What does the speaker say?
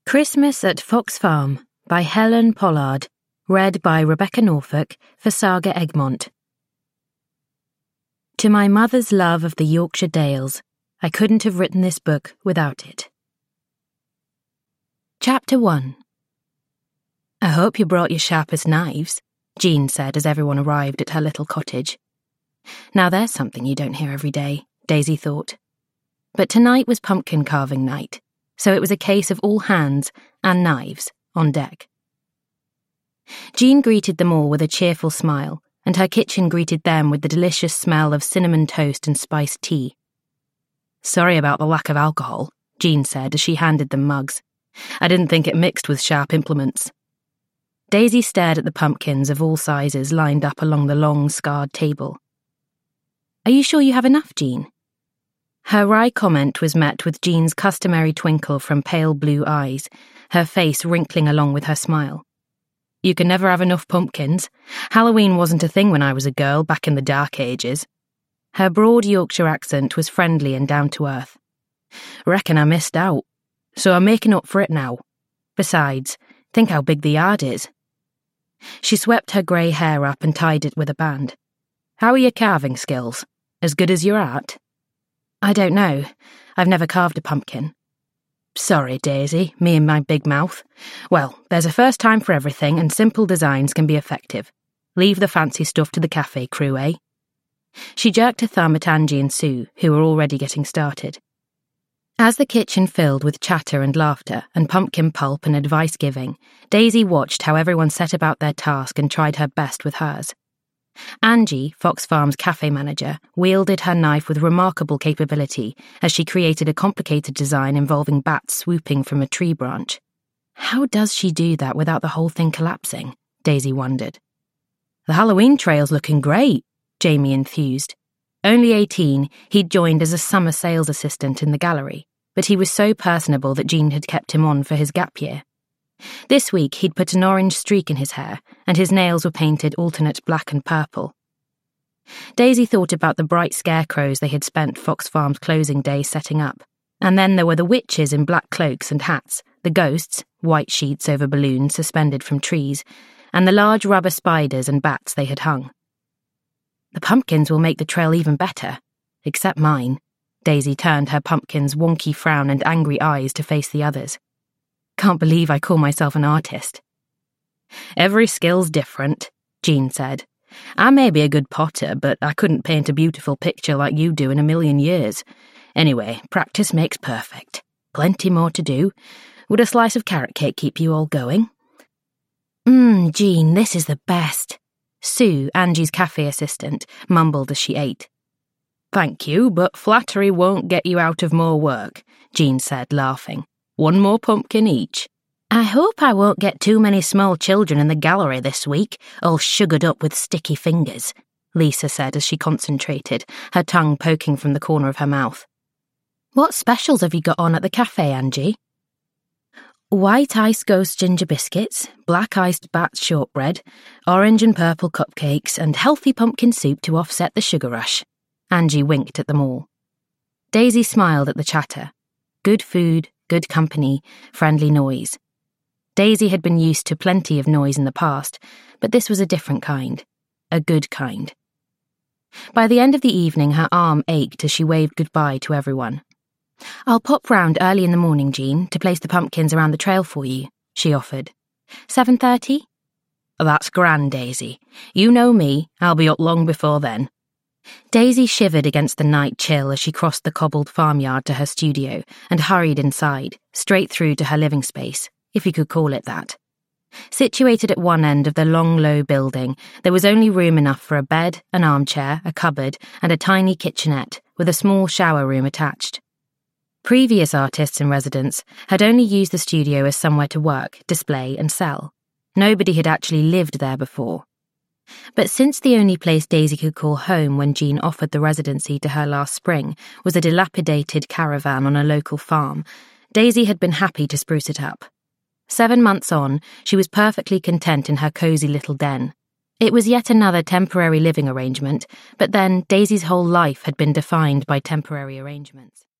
Christmas at Fox Farm by Helen Pollard, read by Rebecca Norfolk for Saga Egmont. To my mother's love of the Yorkshire Dales, I couldn't have written this book without it. Chapter 1. I hope you brought your sharpest knives, Jean said as everyone arrived at her little cottage. Now there's something you don't hear every day, Daisy thought. But tonight was pumpkin carving night, so it was a case of all hands and knives on deck. Jean greeted them all with a cheerful smile, and her kitchen greeted them with the delicious smell of cinnamon toast and spiced tea. Sorry about the lack of alcohol, Jean said as she handed them mugs. I didn't think it mixed with sharp implements. Daisy stared at the pumpkins of all sizes lined up along the long, scarred table. Are you sure you have enough, Jean? Her wry comment was met with Jean's customary twinkle from pale blue eyes, her face wrinkling along with her smile. You can never have enough pumpkins. Halloween wasn't a thing when I was a girl back in the dark ages. Her broad Yorkshire accent was friendly and down to earth. Reckon I missed out, so I'm making up for it now. Besides, think how big the yard is. She swept her grey hair up and tied it with a band. How are your carving skills? As good as your art? I don't know. I've never carved a pumpkin. Sorry, Daisy, me and my big mouth. Well, there's a first time for everything, and simple designs can be effective. Leave the fancy stuff to the cafe crew, eh? She jerked a thumb at Angie and Sue, who were already getting started. As the kitchen filled with chatter and laughter and pumpkin pulp and advice-giving, Daisy watched how everyone set about their task and tried her best with hers. Angie, Fox Farm's cafe manager, wielded her knife with remarkable capability as she created a complicated design involving bats swooping from a tree branch. How does she do that without the whole thing collapsing? Daisy wondered. The Halloween trail's looking great, Jamie enthused. Only 18, he'd joined as a summer sales assistant in the gallery, but he was so personable that Jean had kept him on for his gap year. This week he'd put an orange streak in his hair, and his nails were painted alternate black and purple. Daisy thought about the bright scarecrows they had spent Fox Farm's closing day setting up, and then there were the witches in black cloaks and hats, the ghosts, white sheets over balloons suspended from trees, and the large rubber spiders and bats they had hung. The pumpkins will make the trail even better, except mine. Daisy turned her pumpkin's wonky frown and angry eyes to face the others. Can't believe I call myself an artist. Every skill's different, Jean said. I may be a good potter, but I couldn't paint a beautiful picture like you do in a million years. Anyway, practice makes perfect. Plenty more to do. Would a slice of carrot cake keep you all going? Jean, this is the best. Sue, Angie's cafe assistant, mumbled as she ate. Thank you, but flattery won't get you out of more work, Jean said, laughing. One more pumpkin each. I hope I won't get too many small children in the gallery this week, all sugared up with sticky fingers, Lisa said as she concentrated, her tongue poking from the corner of her mouth. What specials have you got on at the cafe, Angie? White iced ghost ginger biscuits, black iced bat shortbread, orange and purple cupcakes, and healthy pumpkin soup to offset the sugar rush. Angie winked at them all. Daisy smiled at the chatter. Good food, good company, friendly noise. Daisy had been used to plenty of noise in the past, but this was a different kind, a good kind. By the end of the evening, her arm ached as she waved goodbye to everyone. I'll pop round early in the morning, Jean, to place the pumpkins around the trail for you, she offered. 7:30? That's grand, Daisy. You know me, I'll be up long before then. Daisy shivered against the night chill as she crossed the cobbled farmyard to her studio and hurried inside, straight through to her living space, if you could call it that. Situated at one end of the long, low building, there was only room enough for a bed, an armchair, a cupboard, and a tiny kitchenette with a small shower room attached. Previous artists in residence had only used the studio as somewhere to work, display, and sell. Nobody had actually lived there before. But since the only place Daisy could call home when Jean offered the residency to her last spring was a dilapidated caravan on a local farm, Daisy had been happy to spruce it up. 7 months on, she was perfectly content in her cosy little den. It was yet another temporary living arrangement, but then Daisy's whole life had been defined by temporary arrangements.